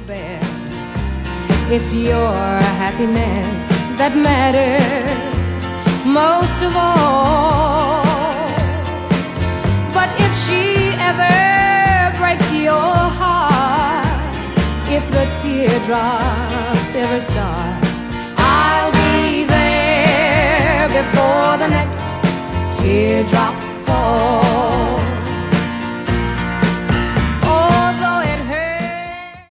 best. It's your happiness that matters most of all. But if she ever breaks your heart, if the teardrops ever start, I'll be there before the next teardrop